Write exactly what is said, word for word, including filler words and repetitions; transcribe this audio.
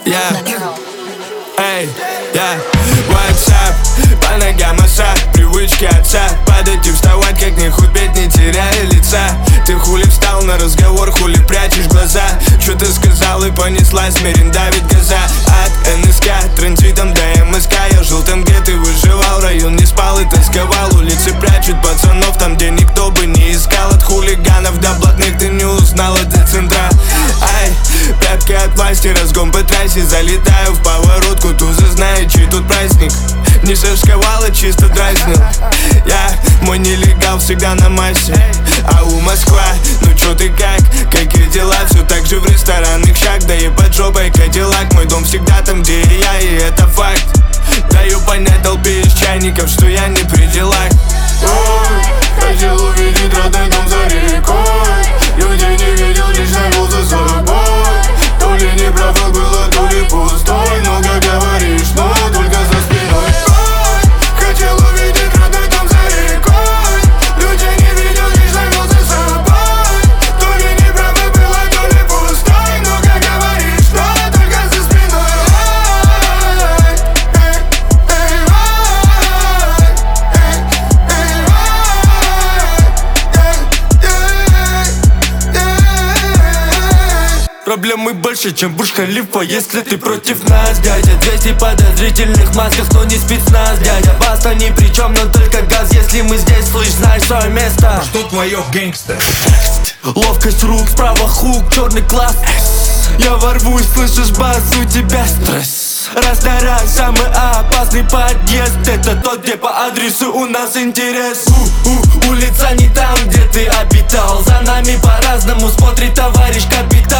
Yeah. Эй, я WhatsApp, по ногам массаж, привычки отца. Падать и вставать, как не худеть, не теряя лица. Ты хули встал на разговор, хули прячешь глаза. Чё ты сказал и понеслась, Мерин давит газа. От эн эс ка, транзитом до эм эс ка. Я жил там, где ты выживал, район не спал и тосковал. Улицы прячут пацанов там, где никто бы не искал. От хулиганов до блатных ты не узнал, это центра. Ай, пятки от власти, разгон по трассе. Залетаю в поворотку, тузы знает, чей тут праздник. Не шашковал, а чисто дразнил. Я, мой нелегал, всегда на массе. А у Москва, ну чё ты как? Какие дела? Все так же в ресторанных шаг. Да и под жопой Кадиллак. Мой дом всегда там, где и я, и это факт. Даю понять толпе из чайников, что я не при делах. Ой, хотел увидеть родной дом за рекой. Людей не видел, лишь навел за собой. То ли неправда было, то ли пустой. Много говоришь, но только за спиной. Ой, хотел увидеть родной дом за рекой. Людей не видел, лишь навел за собой. То ли неправда было, то ли пустой. Много говоришь, но только за спиной. Проблемы больше, чем Бурдж-Халифа, если ты против нас, дядя. Двести подозрительных масках, но не спецназ, дядя. Баста ни при чем, но только газ, если мы здесь, слышь, знаешь свое место. Что твое, гангстер? Ловкость рук, справа хук, черный класс. Я ворвусь, слышишь бас, у тебя стресс. Раз на раз, самый опасный подъезд. Это тот, где по адресу у нас интерес. У-у, улица не там, где ты обитал. За нами по-разному смотрит товарищ капитан.